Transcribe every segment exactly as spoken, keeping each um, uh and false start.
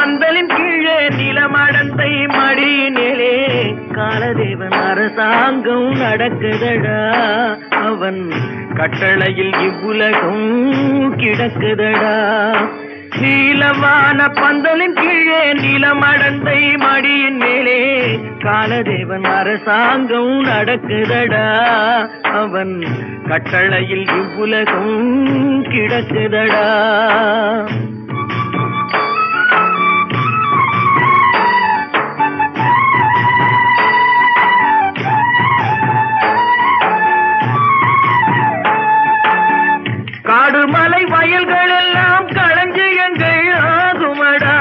பந்தலின் கீழே நிலமடந்தை மடியினிலே காலதேவன் அரசாங்கம் நடக்குதடா. அவன் கட்டளையில் இவ்வுலகம் கிடக்குதடா. நீலவான பந்தலின் கீழே நிலமடந்தை மடியின் மேலே காலதேவன் அரசாங்கம் நடக்குதடா. அவன் கட்டளையில் இவ்வுலகம் கிடக்குதடா. காடுமலை வயல்கள் எல்லாம் களஞ்சியங்கள் ஆகுமடா.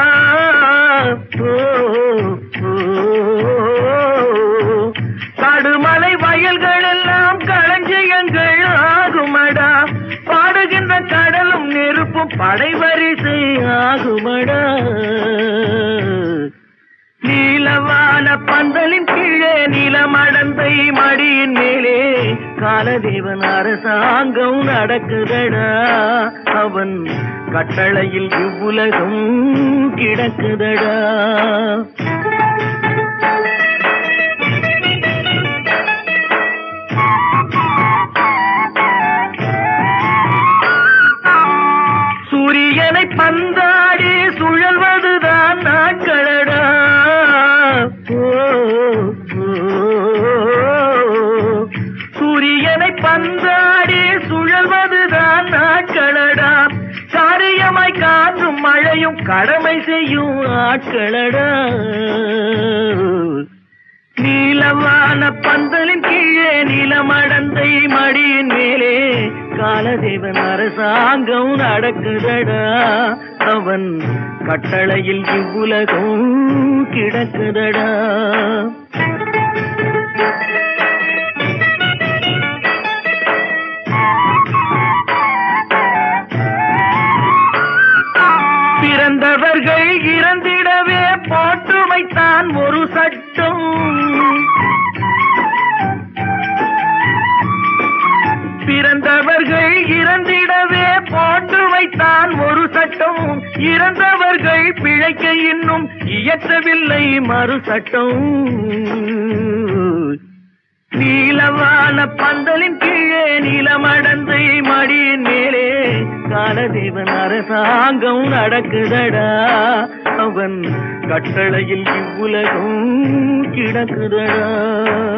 காடுமலை வயல்கள் எல்லாம் களஞ்சியங்கள் ஆகுமடா. பாடுகின்ற கடலும் நெருப்பும் படைவரிசை ஆகுமடா. நீலவான பந்தலின் கீழே நிலமடந்தை மடியின் மேலே காலதேவன் அரசாங்கம் நடக்குதடா. அவன் கட்டளையில் இவ்வுலகம் கிடக்குதடா. சூரியனை பந்தாடி சுழல்வதுதான் நாட்களடா. சூரியனை பந்தாடி சுழல்வதுதான் நாட்களடா. காரியமாய் காற்றும் மழையும் கடமை செய்யும் ஆட்களடா. நீலவான பந்தலின் கீழே நிலமடந்தை மடியின் மேலே காலதேவன் அரசாங்கம் நடக்குதடா. அவன் கட்டளையில் இவ்வுலகம் கிடக்குதடா. பிறந்தவர்கள் இறந்திடவே போட்டு வைத்தான் ஒரு சட்டம். பிறந்தவர்கள் இறந்திடவே போட்டு வைத்தான் ஒரு சட்டம். இறந்தவர்கள் பிழைக்க இன்னும் இயற்றவில்லை மறு சட்டம். நீலவான பந்தலின் கீழே நிலமடந்தை மடியின் மேலே காலதேவன் அரசாங்கம் நடக்குதடா. அவன் கட்டளையில் இவ்வுலகம் கிடக்குதடா.